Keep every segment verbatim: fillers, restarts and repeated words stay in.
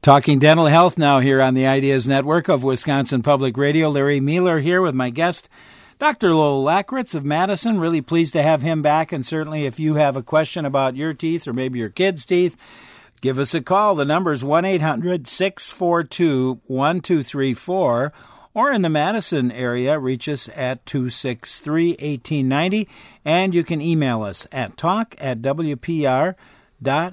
Talking dental health now here on the Ideas Network of Wisconsin Public Radio. Larry Mueller here with my guest, Doctor Lowell Lackritz of Madison. Really pleased to have him back, and certainly if you have a question about your teeth or maybe your kids' teeth, give us a call. The number is one eight hundred six four two one two three four, or in the Madison area, reach us at two six three, one eight nine zero, and you can email us at talk at w p r dot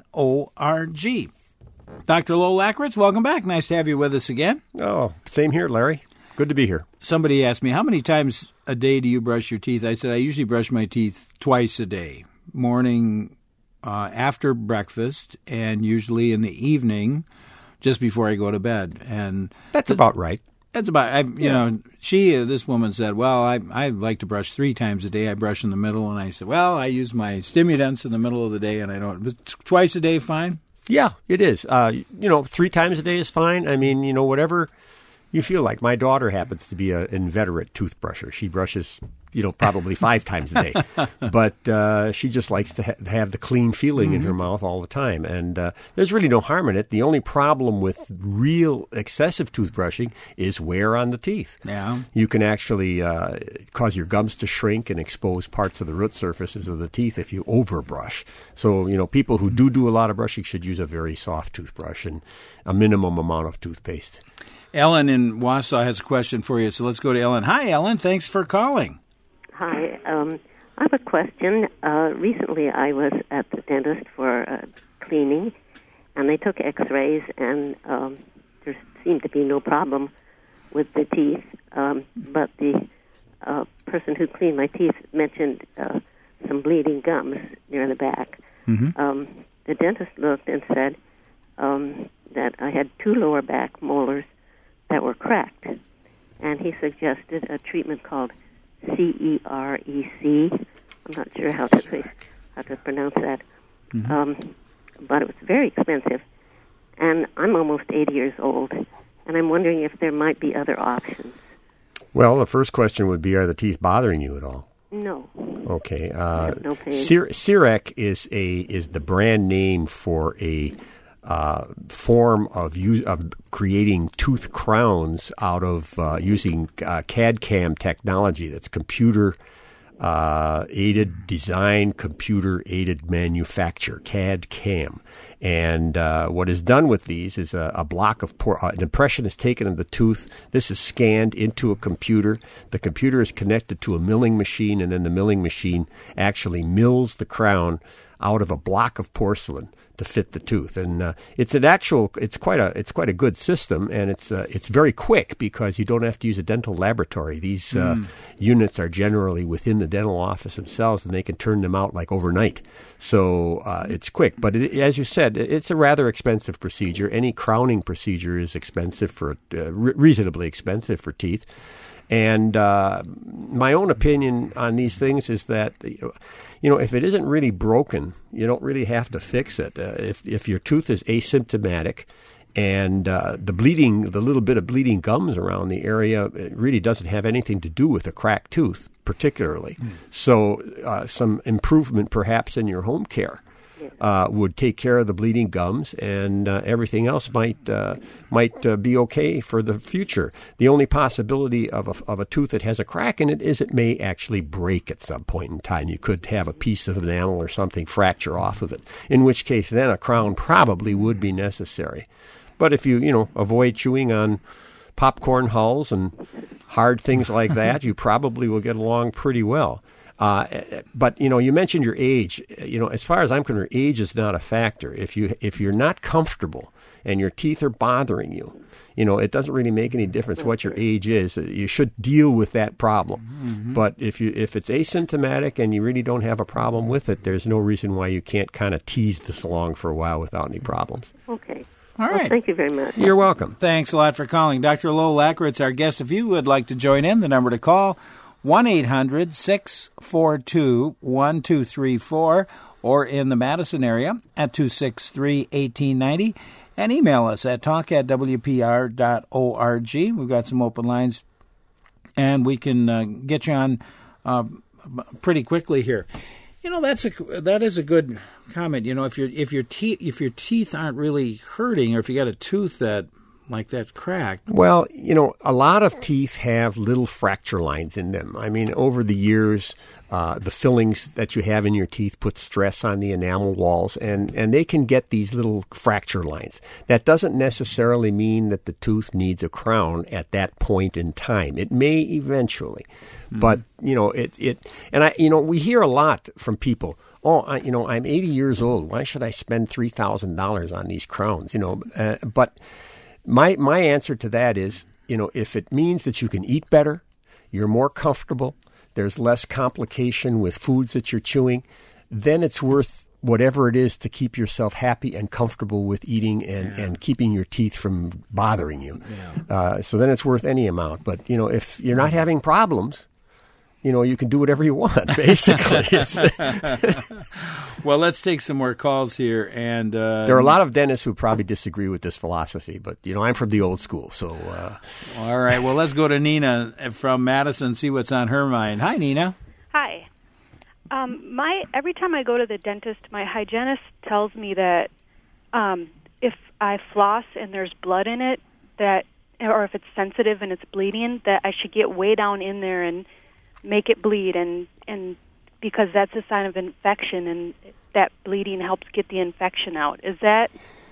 org. Doctor Lowell Lackritz, welcome back. Nice to have you with us again. Oh, same here, Larry. Good to be here. Somebody asked me, how many times a day do you brush your teeth? I said, I usually brush my teeth twice a day, morning uh, after breakfast, and usually in the evening just before I go to bed. And That's th- about right. That's about, I, you yeah. know, she, uh, this woman said, well, I I like to brush three times a day. I brush in the middle. And I said, well, I use my stimulants in the middle of the day, and I don't. But twice a day, fine? Yeah, it is. Uh, you know, three times a day is fine. I mean, you know, whatever you feel like. My daughter happens to be an inveterate toothbrusher. She brushes, you know, probably five times a day. But uh, she just likes to ha- have the clean feeling mm-hmm. in her mouth all the time. And uh, there's really no harm in it. The only problem with real excessive toothbrushing is wear on the teeth. Yeah. You can actually uh, cause your gums to shrink and expose parts of the root surfaces of the teeth if you overbrush. So, you know, people who do do a lot of brushing should use a very soft toothbrush and a minimum amount of toothpaste. Ellen in Wausau has a question for you, so let's go to Ellen. Hi, Ellen. Thanks for calling. Hi. Um, I have a question. Uh, recently, I was at the dentist for uh, cleaning, and they took x-rays, and um, there seemed to be no problem with the teeth. Um, but the uh, person who cleaned my teeth mentioned uh, some bleeding gums near the back. Mm-hmm. Um, the dentist looked and said um, that I had two lower back molars that were cracked, and he suggested a treatment called C E R E C. I'm not sure how to how to pronounce that, mm-hmm. um, but it was very expensive, and I'm almost eighty years old, and I'm wondering if there might be other options. Well, the first question would be, are the teeth bothering you at all? No. Okay. Uh, I have no pain. Cir- Cirec is a is the brand name for a Uh, form of use, of creating tooth crowns out of uh, using uh, C A D-C A M technology. That's computer uh, aided design, computer aided manufacture, C A D-C A M. And uh, what is done with these is a, a block of por- uh, an impression is taken of the tooth. This is scanned into a computer. The computer is connected to a milling machine, and then the milling machine actually mills the crown out of a block of porcelain to fit the tooth. And uh, it's an actual it's quite a it's quite a good system, and it's uh, it's very quick because you don't have to use a dental laboratory. These uh, mm. units are generally within the dental office themselves, and they can turn them out like overnight. So uh, it's quick, but it, as you said, it's a rather expensive procedure. Any crowning procedure is expensive for uh, re- reasonably expensive for teeth. And uh, my own opinion on these things is that, you know, if it isn't really broken, you don't really have to fix it. Uh, if if your tooth is asymptomatic and uh, the bleeding, the little bit of bleeding gums around the area, it really doesn't have anything to do with a cracked tooth particularly. Mm. So uh, some improvement perhaps in your home care Uh, would take care of the bleeding gums, and uh, everything else might uh, might uh, be okay for the future. The only possibility of a, of a tooth that has a crack in it is it may actually break at some point in time. You could have a piece of enamel or something fracture off of it, in which case then a crown probably would be necessary. But if you, you know, avoid chewing on popcorn hulls and hard things like that, you probably will get along pretty well. Uh, but, you know, you mentioned your age. You know, as far as I'm concerned, age is not a factor. If, you, if you're not comfortable and your teeth are bothering you, you know, it doesn't really make any difference what your age is. You should deal with that problem. Mm-hmm. But if you if it's asymptomatic and you really don't have a problem with it, there's no reason why you can't kind of tease this along for a while without any problems. Okay. All right. Well, thank you very much. You're welcome. Thanks a lot for calling. Doctor Lowell Lackritz, our guest. If you would like to join in, the number to call, one eight hundred six four two one two three four, or in the Madison area at two six three, one eight nine zero, and email us at talk at w p r dot org. We've got some open lines, and we can uh, get you on uh, pretty quickly here. You know, that's a that is a good comment. You know, if your if your teeth if your teeth aren't really hurting, or if you got a tooth that like that cracked. Well, you know, a lot of teeth have little fracture lines in them. I mean, over the years, uh, the fillings that you have in your teeth put stress on the enamel walls, and, and they can get these little fracture lines. That doesn't necessarily mean that the tooth needs a crown at that point in time. It may eventually, mm-hmm. but you know, it it and I you know we hear a lot from people. Oh, I, you know, I'm eighty years old. Why should I spend three thousand dollars on these crowns? You know, uh, but. My my answer to that is, you know, if it means that you can eat better, you're more comfortable, there's less complication with foods that you're chewing, then it's worth whatever it is to keep yourself happy and comfortable with eating and, yeah. and keeping your teeth from bothering you. Yeah. Uh, so then it's worth any amount. But, you know, if you're not having problems, you know, you can do whatever you want, basically. Well, let's take some more calls here. And uh, there are a lot of dentists who probably disagree with this philosophy, but, you know, I'm from the old school. So, uh, all right. Well, let's go to Nina from Madison, see what's on her mind. Hi, Nina. Hi. Um, my every time I go to the dentist, my hygienist tells me that um, if I floss and there's blood in it, that, or if it's sensitive and it's bleeding, that I should get way down in there and make it bleed, and and because that's a sign of infection, and that bleeding helps get the infection out. Is that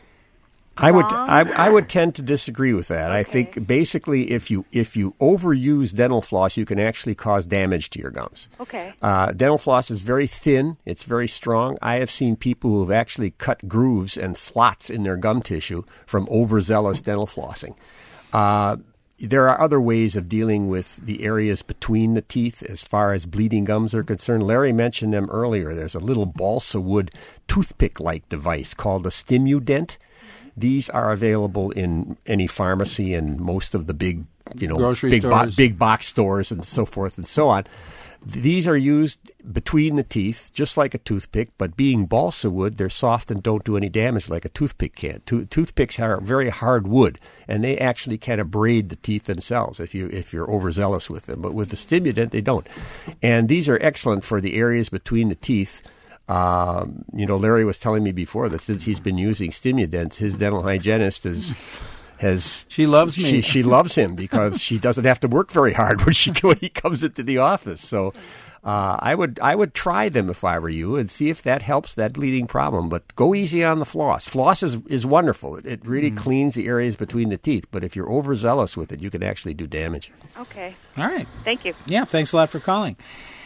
I wrong? would I, I would tend to disagree with that. Okay. I think basically if you if you overuse dental floss, you can actually cause damage to your gums. Okay. Uh, dental floss is very thin. It's very strong. I have seen people who have actually cut grooves and slots in their gum tissue from overzealous dental flossing. Uh, There are other ways of dealing with the areas between the teeth as far as bleeding gums are concerned. Larry mentioned them earlier. There's a little balsa wood toothpick-like device called a Stimudent. These are available in any pharmacy and most of the big, you know, grocery big, bo- stores. big box stores and so forth and so on. These are used between the teeth, just like a toothpick, but being balsa wood, they're soft and don't do any damage like a toothpick can. To- toothpicks are very hard wood, and they actually can abrade the teeth themselves if, you, if you're overzealous with them. But with the Stimudent, they don't. And these are excellent for the areas between the teeth. Um, you know, Larry was telling me before that since he's been using Stimudents, his dental hygienist is... Has, she loves me. She, she loves him because she doesn't have to work very hard when she when he comes into the office. So uh, I would I would try them if I were you and see if that helps that bleeding problem. But go easy on the floss. Floss is, is wonderful. It, it really mm. cleans the areas between the teeth. But if you're overzealous with it, you can actually do damage. Okay. All right. Thank you. Yeah, thanks a lot for calling.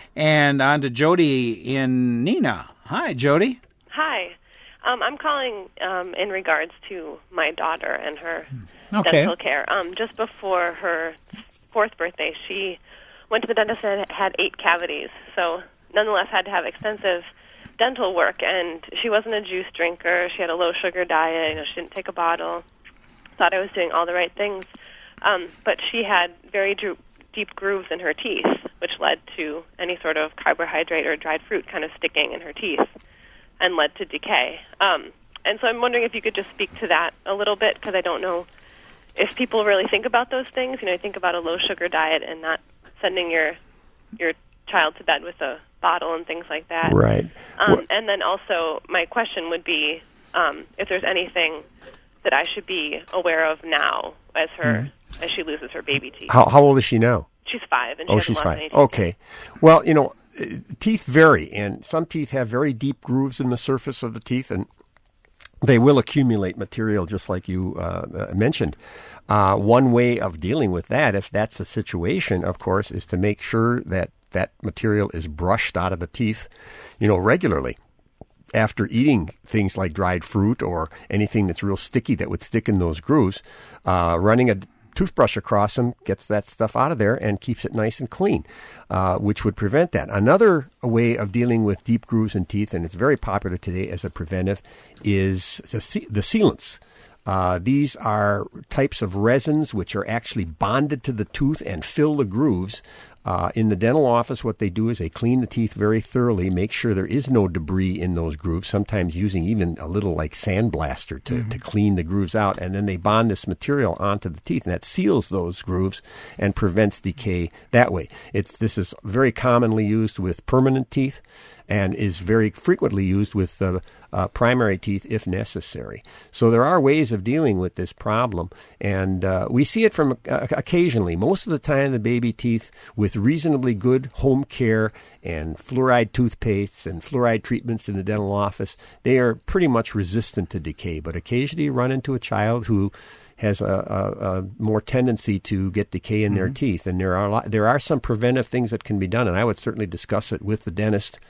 And on to Jody in Neenah. Hi, Jody. Hi. Um, I'm calling um, in regards to my daughter and her okay. dental care. Um, just before her fourth birthday, she went to the dentist and had eight cavities. So nonetheless had to have extensive dental work. And she wasn't a juice drinker. She had a low-sugar diet. You know, she didn't take a bottle. Thought I was doing all the right things. Um, but she had very dro- deep grooves in her teeth, which led to any sort of carbohydrate or dried fruit kind of sticking in her teeth, and led to decay. Um, and so I'm wondering if you could just speak to that a little bit, because I don't know if people really think about those things. You know, think about a low-sugar diet and not sending your your child to bed with a bottle and things like that. Right. Um, and then also my question would be um, if there's anything that I should be aware of now as her mm-hmm. as she loses her baby teeth. How, how old is she now? She's five. And she oh, hasn't she's lost five. any teeth Okay. yet. Well, you know, teeth vary, and some teeth have very deep grooves in the surface of the teeth, and they will accumulate material just like you uh, mentioned. Uh, one way of dealing with that, if that's the situation, of course, is to make sure that that material is brushed out of the teeth, you know, regularly. After eating things like dried fruit or anything that's real sticky that would stick in those grooves, uh, running a toothbrush across them gets that stuff out of there and keeps it nice and clean, uh, which would prevent that. Another way of dealing with deep grooves in teeth, and it's very popular today as a preventive, is the, the sealants. Uh, these are types of resins which are actually bonded to the tooth and fill the grooves. Uh, in the dental office, what they do is they clean the teeth very thoroughly, make sure there is no debris in those grooves, sometimes using even a little like sandblaster to, mm-hmm. to clean the grooves out. And then they bond this material onto the teeth, and that seals those grooves and prevents decay that way. It's This is very commonly used with permanent teeth and is very frequently used with uh, uh, primary teeth if necessary. So there are ways of dealing with this problem, and uh, we see it from uh, occasionally. Most of the time, the baby teeth, with reasonably good home care and fluoride toothpastes and fluoride treatments in the dental office, they are pretty much resistant to decay. But occasionally you run into a child who has a, a, a more tendency to get decay in mm-hmm. their teeth, and there are a lot, there are some preventive things that can be done, and I would certainly discuss it with the dentist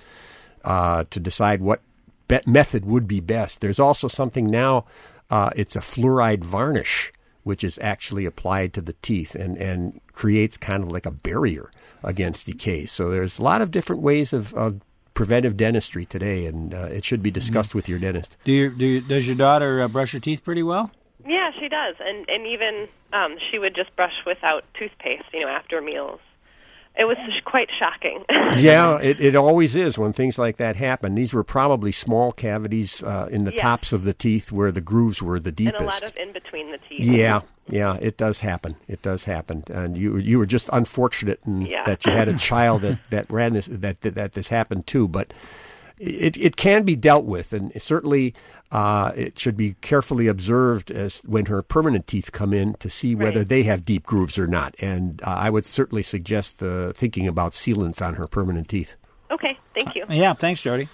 uh, to decide what be- method would be best. There's also something now, uh, it's a fluoride varnish, which is actually applied to the teeth and, and creates kind of like a barrier against decay. So there's a lot of different ways of, of preventive dentistry today, and uh, it should be discussed mm-hmm. with your dentist. Do you, do you, does your daughter uh, brush her teeth pretty well? Yeah, she does, and and even um, she would just brush without toothpaste, you know, after meals. It was quite shocking. Yeah, it, it always is when things like that happen. These were probably small cavities uh, in the yes. tops of the teeth where the grooves were the deepest. And a lot of in between the teeth. Yeah, yeah, it does happen. It does happen, and you you were just unfortunate in yeah. that you had a child that that ran this that that, that this happened to, but. It it can be dealt with, and certainly uh, it should be carefully observed as when her permanent teeth come in to see whether right. they have deep grooves or not. And uh, I would certainly suggest uh, thinking about sealants on her permanent teeth. Okay, thank you. Uh, yeah, thanks, Jody.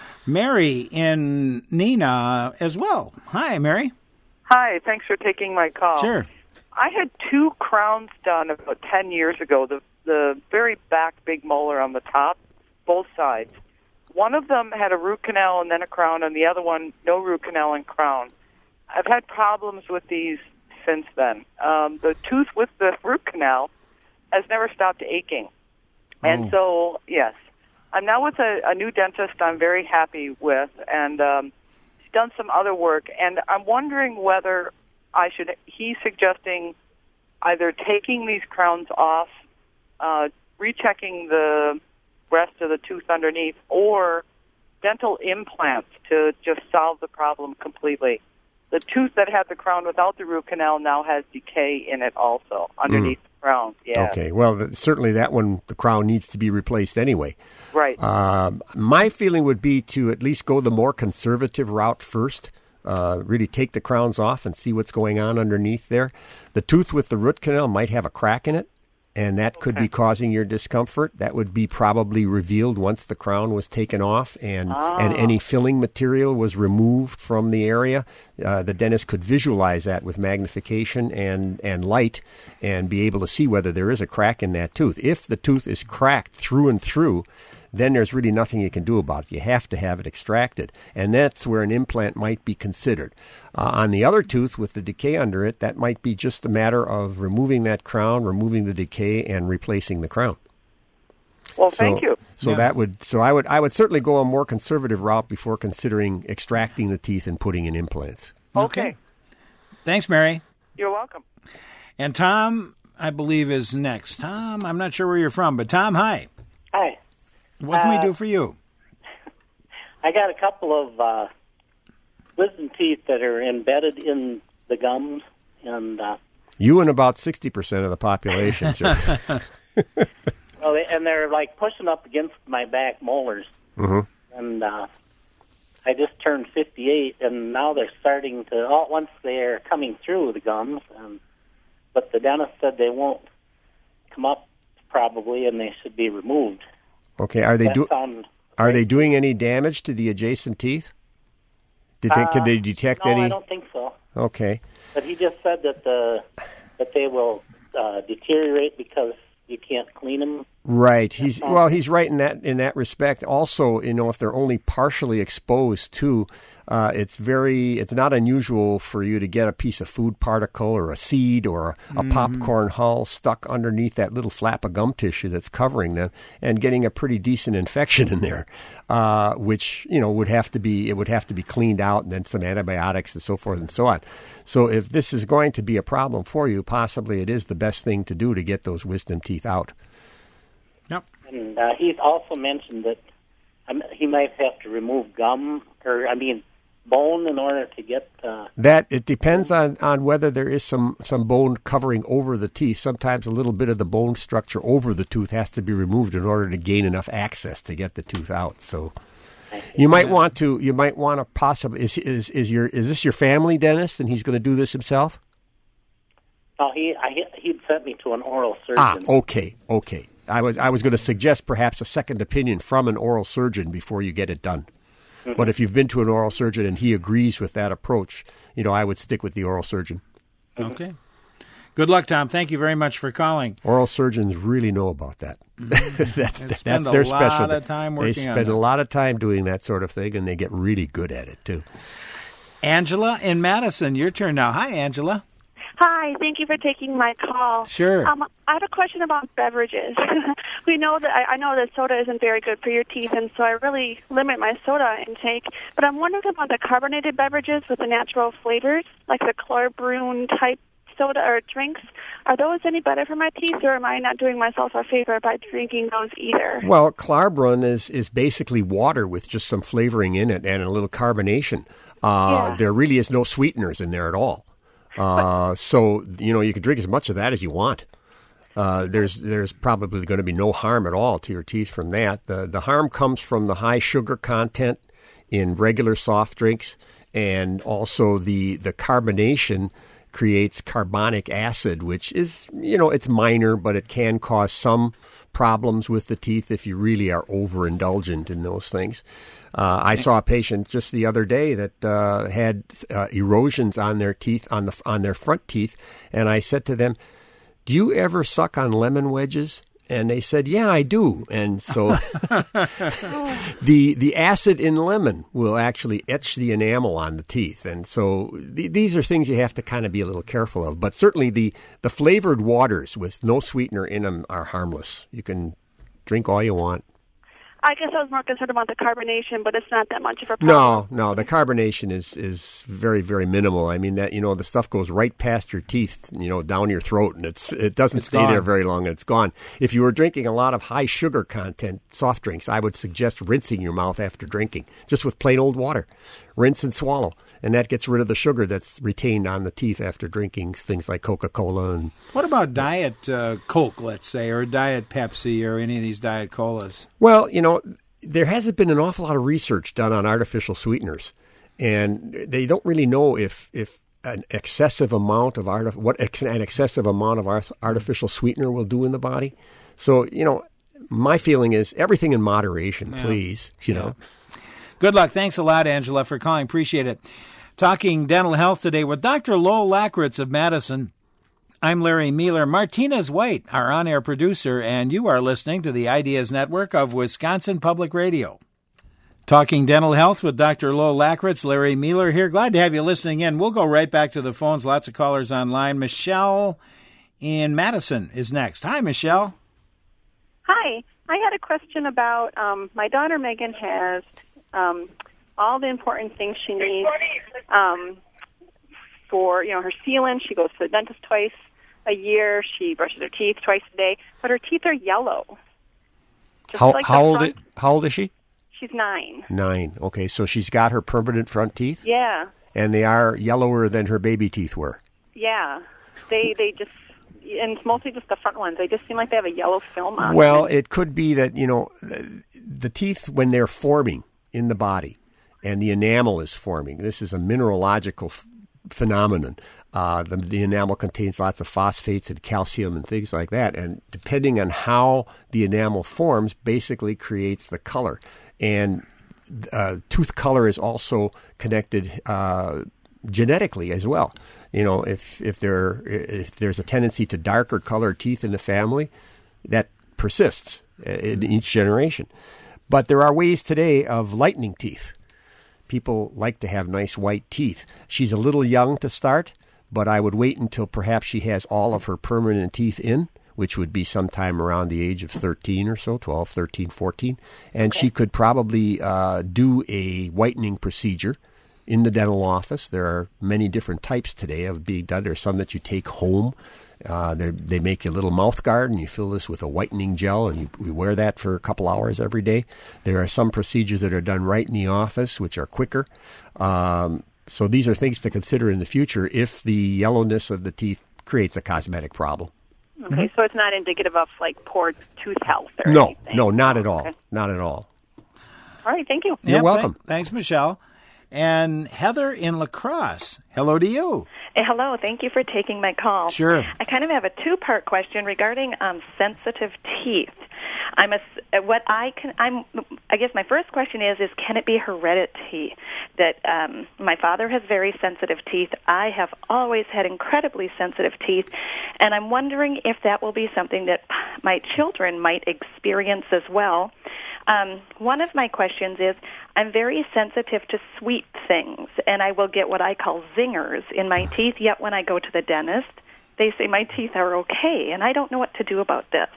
Mary in Neenah as well. Hi, Mary. Hi, thanks for taking my call. Sure. I had two crowns done about ten years ago, the the very back big molar on the top, both sides. One of them had a root canal and then a crown, and the other one, no root canal and crown. I've had problems with these since then. Um, the tooth with the root canal has never stopped aching. Oh. And so, yes, I'm now with a, a new dentist I'm very happy with, and um, he's done some other work, and I'm wondering whether I should, he's suggesting either taking these crowns off, uh, rechecking the rest of the tooth underneath, or dental implants to just solve the problem completely. The tooth that had the crown without the root canal now has decay in it also, underneath mm. the crown. Yeah. Okay, well, th- certainly that one, the crown needs to be replaced anyway. Right. Uh, my feeling would be to at least go the more conservative route first. Uh, really take the crowns off and see what's going on underneath there. The tooth with the root canal might have a crack in it, and that could okay. be causing your discomfort. That would be probably revealed once the crown was taken off and, oh. and any filling material was removed from the area. Uh, the dentist could visualize that with magnification and, and light and be able to see whether there is a crack in that tooth. If the tooth is cracked through and through, then there's really nothing you can do about it. You have to have it extracted, and that's where an implant might be considered. Uh, on the other tooth with the decay under it, that might be just a matter of removing that crown, removing the decay, and replacing the crown. Well, so, thank you. So yeah. that would so I would I would certainly go a more conservative route before considering extracting the teeth and putting in implants. Okay. okay. Thanks, Mary. You're welcome. And Tom, I believe, is next. Tom, I'm not sure where you're from, but Tom, hi. Hi. What can uh, we do for you? I got a couple of uh, wisdom teeth that are embedded in the gums, and uh, you and about sixty percent of the population. well, they, and they're like pushing up against my back molars, mm-hmm. and uh, I just turned fifty-eight, and now they're starting to. All once they're coming through the gums, and, but the dentist said they won't come up probably, and they should be removed. Okay, are they do? Are they doing any damage to the adjacent teeth? Did they? Uh, Could they detect no, any? I don't think so. Okay. But he just said that the that they will uh, deteriorate because you can't clean them Right. He's well. He's right in that in that respect. Also, you know, if they're only partially exposed too, uh, it's very. It's not unusual for you to get a piece of food particle or a seed or a, a mm-hmm. popcorn hull stuck underneath that little flap of gum tissue that's covering them, and getting a pretty decent infection in there, uh, which you know would have to be. It would have to be cleaned out, and then some antibiotics and so forth and so on. So, if this is going to be a problem for you, possibly it is the best thing to do to get those wisdom teeth out. Yep. And uh, he's also mentioned that um, he might have to remove gum, or I mean, bone in order to get... Uh, that, it depends on, on whether there is some, some bone covering over the teeth. Sometimes a little bit of the bone structure over the tooth has to be removed in order to gain enough access to get the tooth out. So you might want to, you might want to possibly, is, is, is, your, is this your family dentist and he's going to do this himself? Oh, he, I, he'd sent me to an oral surgeon. Ah, okay, okay. I was I was going to suggest perhaps a second opinion from an oral surgeon before you get it done. Mm-hmm. But if you've been to an oral surgeon and he agrees with that approach, you know, I would stick with the oral surgeon. Okay. Good luck, Tom. Thank you very much for calling. Oral surgeons really know about that. Mm-hmm. that's they that's spend their a lot specialty. Of time working they spend on a lot of time doing that sort of thing, and they get really good at it, too. Angela in Madison, your turn now. Hi, Angela. Hi, thank you for taking my call. Sure. Um, I had a question about beverages. we know that I, I know that soda isn't very good for your teeth, and so I really limit my soda intake. But I'm wondering about the carbonated beverages with the natural flavors, like the Chlorbrune type soda or drinks. Are those any better for my teeth, or am I not doing myself a favor by drinking those either? Well, Chlorbrune is is basically water with just some flavoring in it and a little carbonation. Uh, yeah. There really is no sweeteners in there at all. Uh, so, you know, you can drink as much of that as you want. Uh, there's there's probably going to be no harm at all to your teeth from that. The the harm comes from the high sugar content in regular soft drinks, and also the, the carbonation creates carbonic acid, which is, you know, it's minor, but it can cause some problems with the teeth if you really are overindulgent in those things. Uh, I saw a patient just the other day that uh, had uh, erosions on their teeth, on the on their front teeth, and I said to them, "Do you ever suck on lemon wedges?" And they said, "Yeah, I do." And so the the acid in lemon will actually etch the enamel on the teeth, and so th- these are things you have to kind of be a little careful of. But certainly the the flavored waters with no sweetener in them are harmless. You can drink all you want. I guess I was more concerned about the carbonation, but it's not that much of a problem. No, no, the carbonation is, is very, very minimal. I mean, that you know, the stuff goes right past your teeth, you know, down your throat, and it's it doesn't it's stay gone. there very long, and it's gone. If you were drinking a lot of high sugar content soft drinks, I would suggest rinsing your mouth after drinking, just with plain old water. Rinse and swallow, and that gets rid of the sugar that's retained on the teeth after drinking things like Coca-Cola. And what about Diet uh, Coke, let's say, or Diet Pepsi, or any of these Diet Colas? Well, you know, there hasn't been an awful lot of research done on artificial sweeteners, and they don't really know if if an excessive amount of art what an excessive amount of artificial sweetener will do in the body. So, you know, my feeling is everything in moderation, yeah. please. You yeah. know. Good luck. Thanks a lot, Angela, for calling. Appreciate it. Talking dental health today with Doctor Lowell Lackritz of Madison. I'm Larry Mueller. Martinez White, our on-air producer, and you are listening to the Ideas Network of Wisconsin Public Radio. Talking dental health with Doctor Lowell Lackritz, Larry Mueller here. Glad to have you listening in. We'll go right back to the phones. Lots of callers online. Michelle in Madison is next. Hi, Michelle. Hi. I had a question about um, my daughter Megan has um, all the important things she needs um, for, you know, her sealant. She goes to the dentist twice a year. She brushes her teeth twice a day, but her teeth are yellow. Just how like how old front. is, how old is she? She's nine. Nine. Okay, so she's got her permanent front teeth? Yeah. And they are yellower than her baby teeth were? Yeah. They they just, and it's mostly just the front ones. They just seem like they have a yellow film on well, them. Well, it could be that, you know, the teeth, when they're forming in the body and the enamel is forming, this is a mineralogical f- phenomenon. Uh, the, the enamel contains lots of phosphates and calcium and things like that. And depending on how the enamel forms, basically creates the color. And uh, tooth color is also connected uh, genetically as well. You know, if if there if there's a tendency to darker colored teeth in the family, that persists in each generation. But there are ways today of lightening teeth. People like to have nice white teeth. She's a little young to start, but I would wait until perhaps she has all of her permanent teeth in, which would be sometime around the age of thirteen or so, twelve, thirteen, fourteen. And okay. she could probably uh, do a whitening procedure in the dental office. There are many different types today of being done. There are some that you take home. Uh, they make you a little mouth guard, and you fill this with a whitening gel, and you, you wear that for a couple hours every day. There are some procedures that are done right in the office, which are quicker. Um, so these are things to consider in the future if the yellowness of the teeth creates a cosmetic problem. Okay, mm-hmm. so it's not indicative of, like, poor tooth health or no, anything? No, not at all. Okay. Not at all. All right, thank you. You're yep, welcome. Th- thanks, Michelle. And Heather in La Crosse, hello to you. Hey, hello, thank you for taking my call. Sure. I kind of have a two-part question regarding um, sensitive teeth. I'm a, what I can. I'm. I guess my first question is: is can it be heredity? That um, my father has very sensitive teeth. I have always had incredibly sensitive teeth, and I'm wondering if that will be something that my children might experience as well. Um, one of my questions is, I'm very sensitive to sweet things, and I will get what I call zingers in my teeth, yet when I go to the dentist, they say my teeth are okay, and I don't know what to do about this.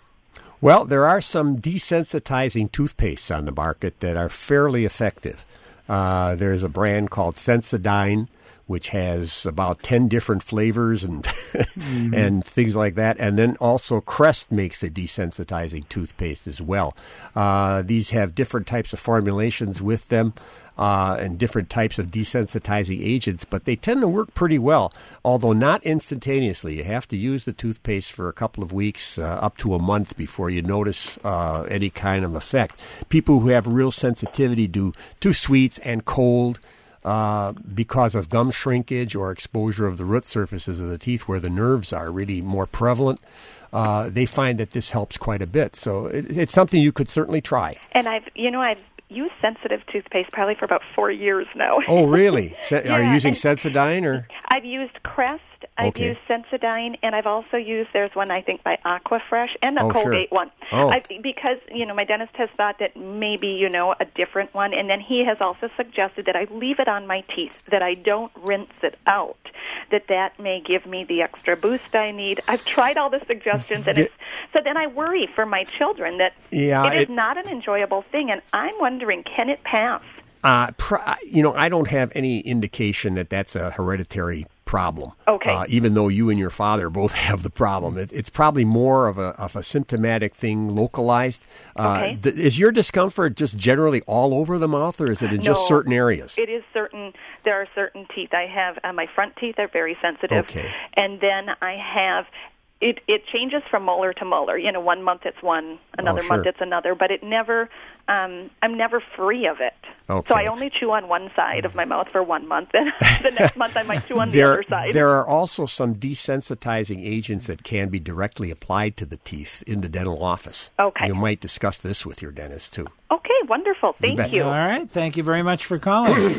Well, there are some desensitizing toothpastes on the market that are fairly effective. Uh, there's a brand called Sensodyne, which has about ten different flavors and mm-hmm. and things like that. And then also Crest makes a desensitizing toothpaste as well. Uh, these have different types of formulations with them uh, and different types of desensitizing agents, but they tend to work pretty well, although not instantaneously. You have to use the toothpaste for a couple of weeks, uh, up to a month before you notice uh, any kind of effect. People who have real sensitivity to, to sweets and cold, Uh, because of gum shrinkage or exposure of the root surfaces of the teeth where the nerves are really more prevalent, uh, they find that this helps quite a bit. So it, it's something you could certainly try. And I've, you know, I've used sensitive toothpaste probably for about four years now. Oh, really? Se- yeah, are you using Sensodyne or? I've used Crest. I've okay. used Sensodyne, and I've also used, there's one I think by Aquafresh, and a oh, Colgate sure. one. Oh. I, because, you know, my dentist has thought that maybe, you know, a different one, and then he has also suggested that I leave it on my teeth, that I don't rinse it out, that that may give me the extra boost I need. I've tried all the suggestions, and it's, so then I worry for my children that yeah, it is it, not an enjoyable thing, and I'm wondering, can it pass? Uh, pr- you know, I don't have any indication that that's a hereditary problem. Okay. Uh, even though you and your father both have the problem, it, it's probably more of a of a symptomatic thing, localized. Uh, okay. Th- is your discomfort just generally all over the mouth, or is it in no, just certain areas? It is certain. There are certain teeth I have. Uh, my front teeth are very sensitive, okay. and then I have. It it changes from molar to molar. You know, one month it's one, another oh, sure. month it's another. But it never, um, I'm never free of it. Okay. So I only chew on one side of my mouth for one month, and the next month I might chew on there, the other side. There are also some desensitizing agents that can be directly applied to the teeth in the dental office. Okay. You might discuss this with your dentist too. Okay, wonderful. Thank you. you. All right. Thank you very much for calling.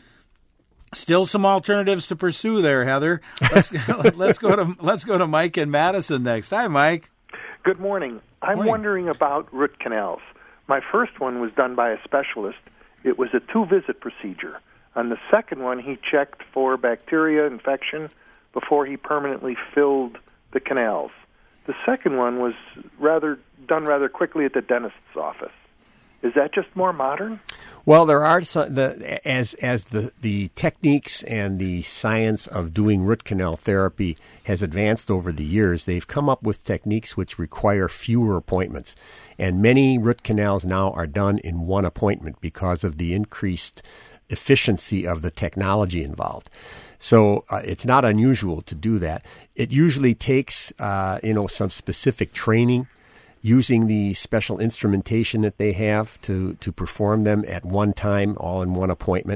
Still some alternatives to pursue there, Heather. Let's, let's go to let's go to Mike in Madison next. Hi, Mike. Good morning. I'm morning. wondering about root canals. My first one was done by a specialist. It was a two-visit procedure. On the second one, he checked for bacteria infection before he permanently filled the canals. The second one was rather done rather quickly at the dentist's office. Is that just more modern? Well, there are some, the, as as the, the techniques and the science of doing root canal therapy has advanced over the years, they've come up with techniques which require fewer appointments. And many root canals now are done in one appointment because of the increased efficiency of the technology involved. So uh, it's not unusual to do that. It usually takes, uh, you know, some specific training, using the special instrumentation that they have to, to perform them at one time, all in one appointment.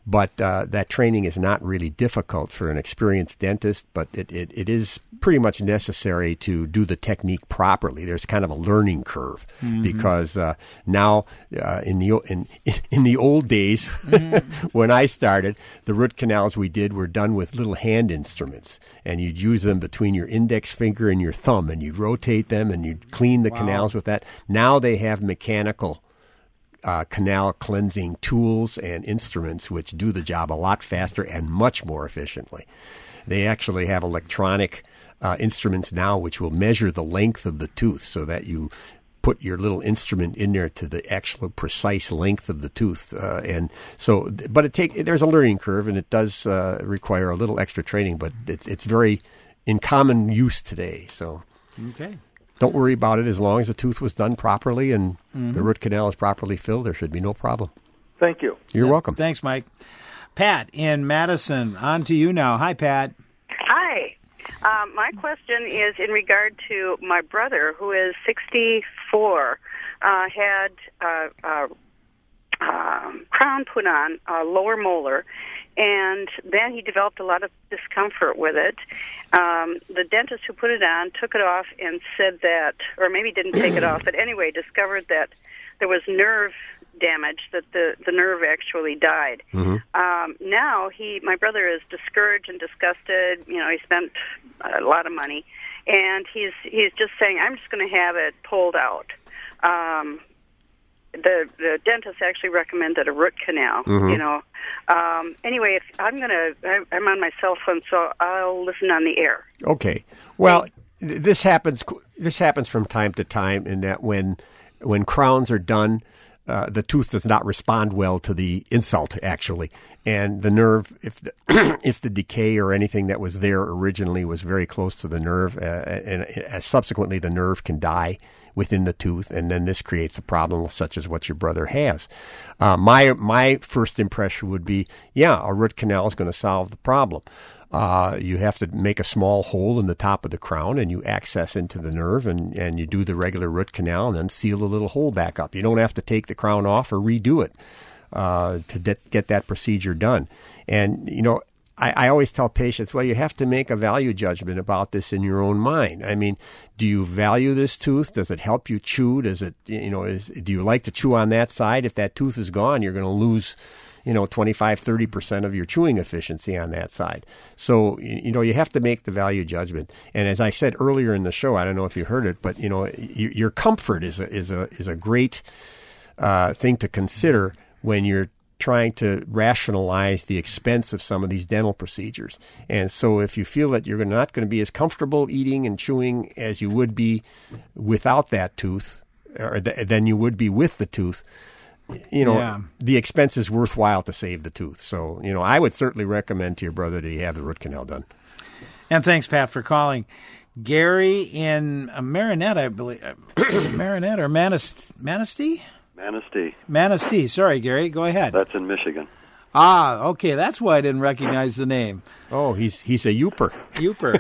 but uh, that training is not really difficult for an experienced dentist, but it, it, it is pretty much necessary to do the technique properly. There's kind of a learning curve mm-hmm. because uh, now uh, in the in in the old days mm-hmm. when I started, the root canals we did were done with little hand instruments, and you'd use them between your index finger and your thumb, and you'd rotate them and you'd clean the wow. canals with that. Now they have mechanical Uh, canal cleansing tools and instruments which do the job a lot faster and much more efficiently. They actually have electronic uh, instruments now which will measure the length of the tooth so that you put your little instrument in there to the actual precise length of the tooth. Uh, and so, but it take there's a learning curve, and it does uh, require a little extra training, but it's it's very in common use today. So, okay. Don't worry about it. As long as the tooth was done properly and mm-hmm. the root canal is properly filled, there should be no problem. Thank you. You're yeah, welcome. Thanks, Mike. Pat in Madison, on to you now. Hi, Pat. Hi. Um, my question is in regard to my brother, who is sixty-four, uh, had uh, uh, uh, crown put on, a lower molar, and then he developed a lot of discomfort with it. Um, the dentist who put it on took it off and said that, or maybe didn't take it off, but anyway, discovered that there was nerve damage, that the, the nerve actually died. Mm-hmm. Um, now, he, my brother is discouraged and disgusted. You know, he spent a lot of money, and he's he's just saying, I'm just going to have it pulled out. Um, the the dentist actually recommended a root canal, mm-hmm. you know. Um, anyway, if I'm gonna, I'm on my cell phone, so I'll listen on the air. Okay. Well, this happens. This happens from time to time, in that when when crowns are done, uh, the tooth does not respond well to the insult, actually, and the nerve, if the if the decay or anything that was there originally was very close to the nerve, uh, and uh, subsequently the nerve can die within the tooth, and then this creates a problem such as what your brother has. Uh, my my first impression would be, yeah, a root canal is going to solve the problem. Uh, you have to make a small hole in the top of the crown, and you access into the nerve, and, and you do the regular root canal, and then seal the little hole back up. You don't have to take the crown off or redo it uh, to de- get that procedure done. And, you know, I, I always tell patients, well, you have to make a value judgment about this in your own mind. I mean, do you value this tooth? Does it help you chew? Does it, you know, is, do you like to chew on that side? If that tooth is gone, you're going to lose, you know, twenty-five, thirty percent of your chewing efficiency on that side. So, you know, you have to make the value judgment. And as I said earlier in the show, I don't know if you heard it, but, you know, your comfort is a, is a, is a great uh, thing to consider when you're trying to rationalize the expense of some of these dental procedures. And so if you feel that you're not going to be as comfortable eating and chewing as you would be without that tooth, or th- than you would be with the tooth, you know, yeah. the expense is worthwhile to save the tooth. So, you know, I would certainly recommend to your brother that he have the root canal done. And thanks, Pat, for calling. Gary in uh, Marinette, I believe. Is it Marinette or Manist- Manistee? Manistee. Manistee. Sorry, Gary. Go ahead. That's in Michigan. Ah, okay. That's why I didn't recognize the name. Oh, he's he's a Youper. Youper.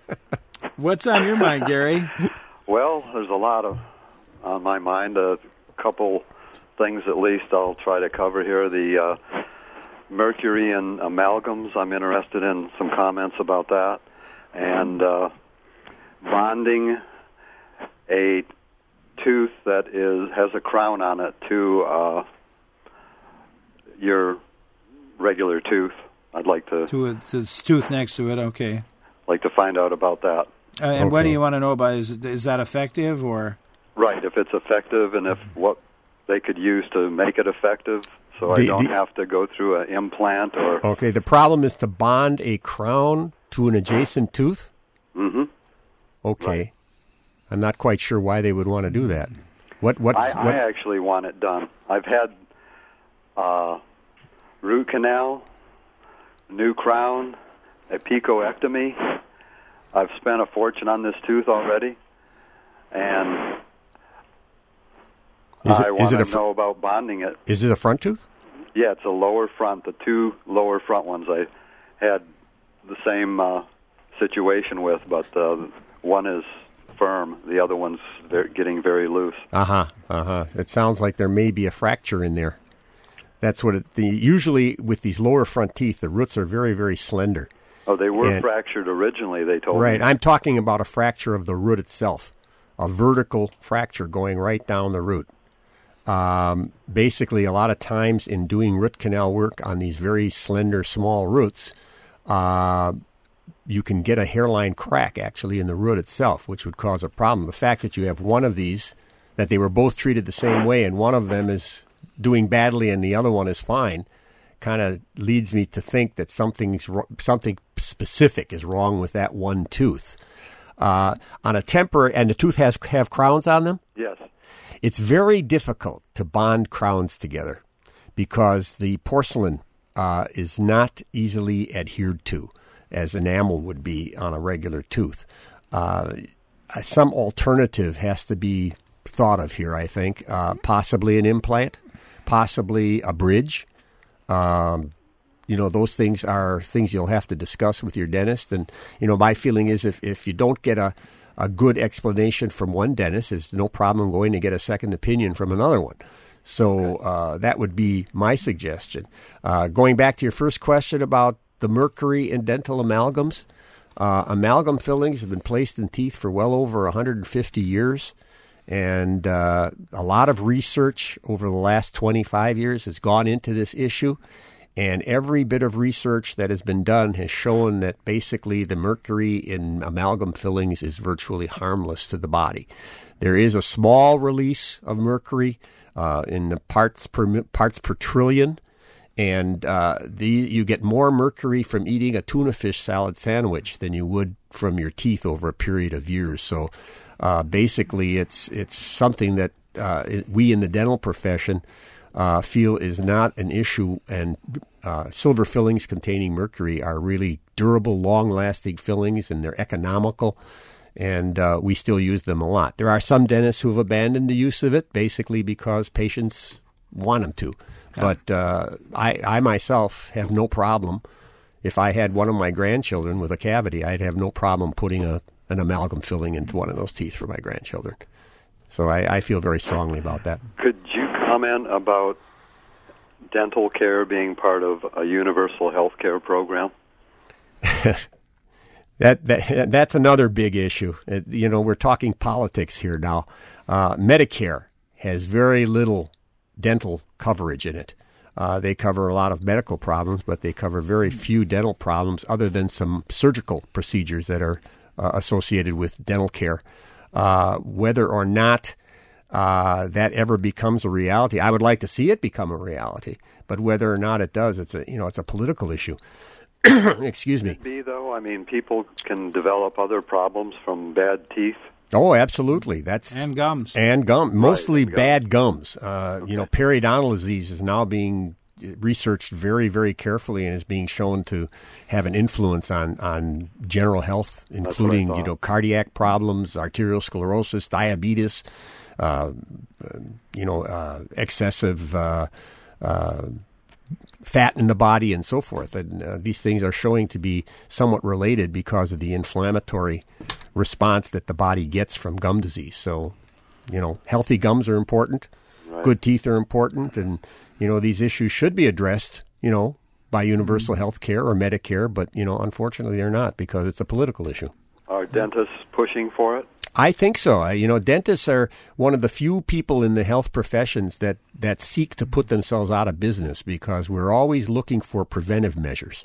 What's on your mind, Gary? Well, there's a lot of on my mind. A couple things at least I'll try to cover here. The uh, mercury and amalgams, I'm interested in some comments about that. And uh, bonding a tooth that is has a crown on it to uh, your regular tooth. I'd like to... To its tooth next to it, okay. like to find out about that. Uh, and okay. what do you want to know about? Is, is that effective or... Right, if it's effective and if what they could use to make it effective, so The- I don't the- have to go through an implant or... Okay, the problem is to bond a crown to an adjacent tooth? Mm-hmm. Okay. Right. I'm not quite sure why they would want to do that. What? What's, I, what? I actually want it done. I've had uh, root canal, new crown, a picoectomy. I've spent a fortune on this tooth already, and Is it- I is want it to a fr- know about bonding it. Is it a front tooth? Yeah, it's a lower front. The two lower front ones I had the same uh, situation with, but uh, one is firm. The other one's very, getting very loose. Uh-huh, uh-huh. It sounds like there may be a fracture in there. That's what it. The, usually with these lower front teeth, the roots are very, very slender. Oh, they were And- fractured originally, they told Right. me. I'm talking about a fracture of the root itself, a vertical fracture going right down the root. Um, basically, a lot of times in doing root canal work on these very slender, small roots, uh, you can get a hairline crack actually in the root itself, which would cause a problem. The fact that you have one of these, that they were both treated the same way, and one of them is doing badly and the other one is fine, kind of leads me to think that something's wro- something specific is wrong with that one tooth. Uh, on a temporary, and the tooth has have crowns on them. Yes. It's very difficult to bond crowns together because the porcelain uh, is not easily adhered to, as enamel would be on a regular tooth. Uh, some alternative has to be thought of here, I think. Uh, possibly an implant, possibly a bridge. Um, you know, those things are things you'll have to discuss with your dentist. And, you know, my feeling is if, if you don't get a, a good explanation from one dentist, there's no problem going to get a second opinion from another one. So uh, that would be my suggestion. Uh, going back to your first question about the mercury in dental amalgams, uh, amalgam fillings have been placed in teeth for well over one hundred fifty years. And uh, a lot of research over the last twenty-five years has gone into this issue. And every bit of research that has been done has shown that basically the mercury in amalgam fillings is virtually harmless to the body. There is a small release of mercury uh, in the parts per mi- parts per trillion, and uh, the you get more mercury from eating a tuna fish salad sandwich than you would from your teeth over a period of years. So uh, basically, it's it's something that uh, we in the dental profession Uh, feel is not an issue, and uh, silver fillings containing mercury are really durable, long-lasting fillings, and they're economical, and uh, we still use them a lot. There are some dentists who have abandoned the use of it, basically because patients want them to. Okay. But uh, I, I myself have no problem. If I had one of my grandchildren with a cavity, I'd have no problem putting a, an amalgam filling into one of those teeth for my grandchildren. So I, I feel very strongly about that. Could you comment about dental care being part of a universal health care program? that, that That's another big issue. It, you know, we're talking politics here now. Uh, Medicare has very little dental coverage in it. Uh, they cover a lot of medical problems, but they cover very few dental problems other than some surgical procedures that are uh, associated with dental care. Uh, whether or not uh, that ever becomes a reality, I would like to see it become a reality. But whether or not it does, it's a you know it's a political issue. Excuse me. Could it be though? I mean, people can develop other problems from bad teeth. Oh, absolutely. That's and gums and gum, mostly right, and bad gums. Uh, okay. You know, periodontal disease is now being researched very, very carefully and is being shown to have an influence on, on general health, including you know cardiac problems, arteriosclerosis, diabetes, uh, you know, uh, excessive uh, uh, fat in the body, and so forth. And uh, these things are showing to be somewhat related because of the inflammatory response that the body gets from gum disease. So, you know, healthy gums are important. Right. Good teeth are important, and you know these issues should be addressed, you know, by universal mm-hmm. health care or Medicare, but you know, unfortunately, they're not because it's a political issue. Are dentists pushing for it? I think so. I, you know, dentists are one of the few people in the health professions that that seek to put themselves out of business because we're always looking for preventive measures.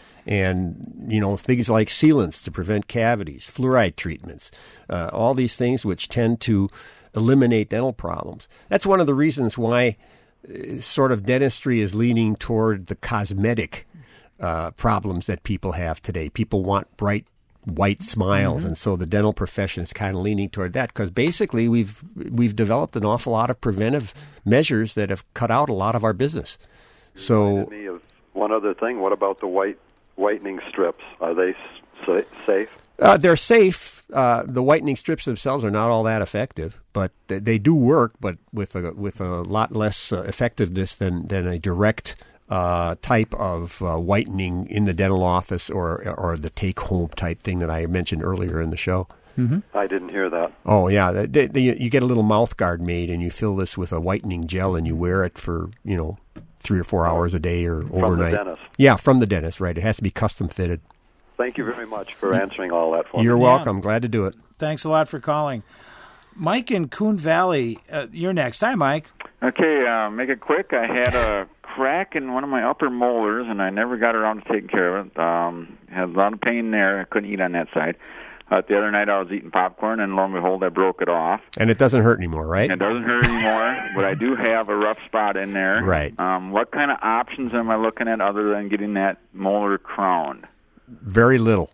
And, you know, things like sealants to prevent cavities, fluoride treatments, uh, all these things which tend to eliminate dental problems. That's one of the reasons why uh, sort of dentistry is leaning toward the cosmetic uh, problems that people have today. People want bright white smiles, mm-hmm. and so the dental profession is kind of leaning toward that because basically we've we've developed an awful lot of preventive measures that have cut out a lot of our business. So, me of one other thing. What about the white whitening strips? Are they sa- safe? Uh, they're safe. Uh, the whitening strips themselves are not all that effective, but they, they do work, but with a with a lot less uh, effectiveness than than a direct uh, type of uh, whitening in the dental office or or the take home type thing that I mentioned earlier in the show. Mm-hmm. I didn't hear that. Oh yeah, they, they, you get a little mouth guard made, and you fill this with a whitening gel, and you wear it for you know three or four hours a day or From overnight. the dentist. Yeah, from the dentist, right. It has to be custom fitted. Thank you very much for answering all that for me. You're welcome. Glad to do it. Thanks a lot for calling. Mike in Coon Valley, uh, you're next. Hi, Mike. Okay, uh, make it quick. I had a crack in one of my upper molars, and I never got around to taking care of it. Um, had a lot of pain there. I couldn't eat on that side. Uh, the other night I was eating popcorn, and lo and behold, I broke it off. And it doesn't hurt anymore, right? It doesn't hurt anymore, but I do have a rough spot in there. Right. Um, what kind of options am I looking at other than getting that molar crowned? Very little.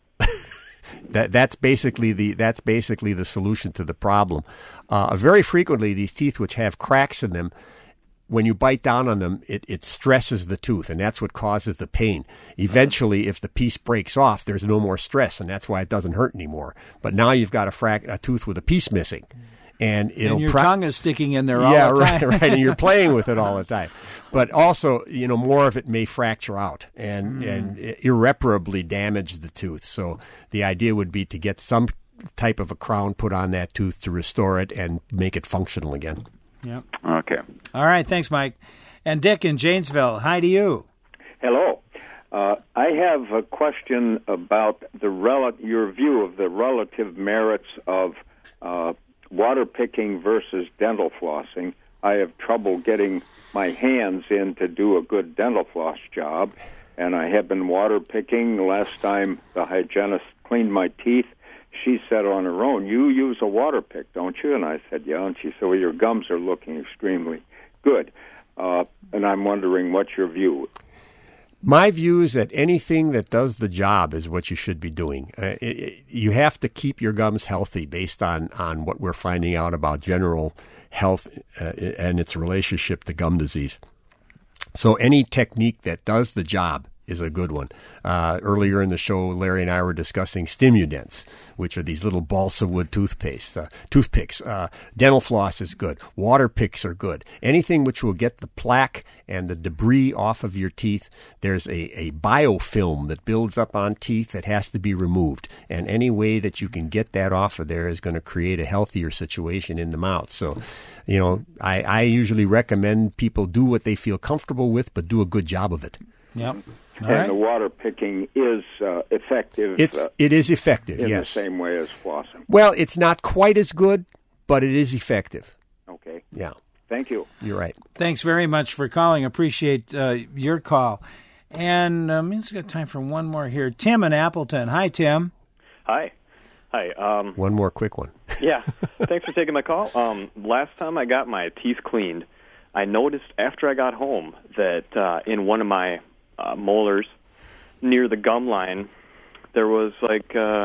that that's basically the that's basically the solution to the problem. Uh, very frequently, these teeth which have cracks in them, when you bite down on them, it, it stresses the tooth, and that's what causes the pain. Eventually, if the piece breaks off, there's no more stress, and that's why it doesn't hurt anymore. But now you've got a, frac- a tooth with a piece missing. And, it'll and your pro- tongue is sticking in there all yeah, the time. right, right, and you're playing with it all the time. But also, you know, more of it may fracture out and, Mm. and irreparably damage the tooth. So the idea would be to get some type of a crown put on that tooth to restore it and make it functional again. Yep. Okay. All right. Thanks, Mike. And Dick in Janesville, hi to you. Hello. Uh, I have a question about the rel- your view of the relative merits of uh, water picking versus dental flossing. I have trouble getting my hands in to do a good dental floss job, and I have been water picking. The last time the hygienist cleaned my teeth, she said on her own, "You use a water pick, don't you?" And I said, "Yeah." And she said, "Well, your gums are looking extremely good." Uh, and I'm wondering what's your view. My view is that anything that does the job is what you should be doing. Uh, it, it, you have to keep your gums healthy based on, on what we're finding out about general health uh, and its relationship to gum disease. So any technique that does the job is a good one. Uh, earlier in the show, Larry and I were discussing Stimudents, which are these little balsa wood toothpaste, uh, toothpicks. Uh, dental floss is good. Water picks are good. Anything which will get the plaque and the debris off of your teeth. There's a, a biofilm that builds up on teeth that has to be removed. And any way that you can get that off of there is going to create a healthier situation in the mouth. So, you know, I, I usually recommend people do what they feel comfortable with, but do a good job of it. Yep. All and right. the water picking is uh, effective. It's uh, it is effective, in yes. the same way as flossing. Well, it's not quite as good, but it is effective. Okay. Yeah. Thank you. You're right. Thanks very much for calling. Appreciate uh, your call. And um, let's get time for one more here. Tim in Appleton. Hi, Tim. Hi. Hi. Um, one more quick one. Yeah. Thanks for taking my call. Um, last time I got my teeth cleaned, I noticed after I got home that uh, in one of my uh, molars near the gum line, there was like uh,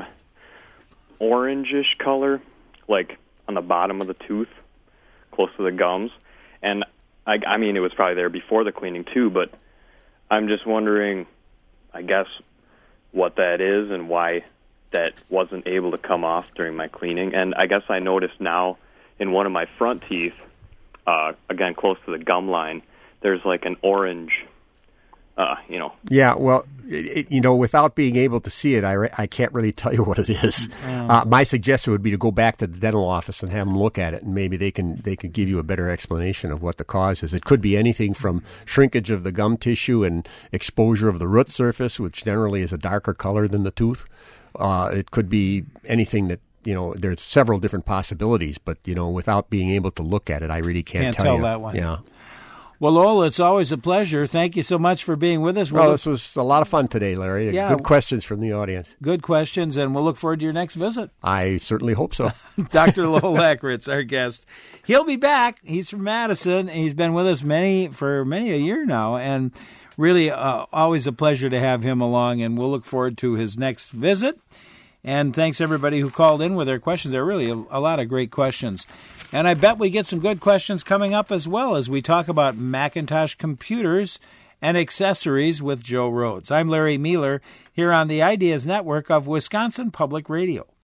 orangish color, like on the bottom of the tooth, close to the gums. And I, I mean, it was probably there before the cleaning too, but I'm just wondering, I guess, what that is and why that wasn't able to come off during my cleaning. And I guess I noticed now in one of my front teeth, uh, again, close to the gum line, there's like an orange, uh, you know. Yeah, well, it, it, you know, without being able to see it, I, re- I can't really tell you what it is. Mm. Uh, my suggestion would be to go back to the dental office and have them look at it, and maybe they can they can give you a better explanation of what the cause is. It could be anything from shrinkage of the gum tissue and exposure of the root surface, which generally is a darker color than the tooth. Uh, it could be anything that, you know, there's several different possibilities, but, you know, without being able to look at it, I really can't, Can't tell, tell you. that one. Yeah. Well, Lowell, it's always a pleasure. Thank you so much for being with us. Well, We'll this was a lot of fun today, Larry. Yeah. Good questions from the audience. Good questions, and we'll look forward to your next visit. I certainly hope so. Doctor Lowell Lackritz, our guest. He'll be back. He's from Madison. He's been with us many for many a year now, and really uh, always a pleasure to have him along, and we'll look forward to his next visit. And thanks, everybody who called in with their questions. There are really a, a lot of great questions. And I bet we get some good questions coming up as well as we talk about Macintosh computers and accessories with Joe Rhodes. I'm Larry Mueller here on the Ideas Network of Wisconsin Public Radio.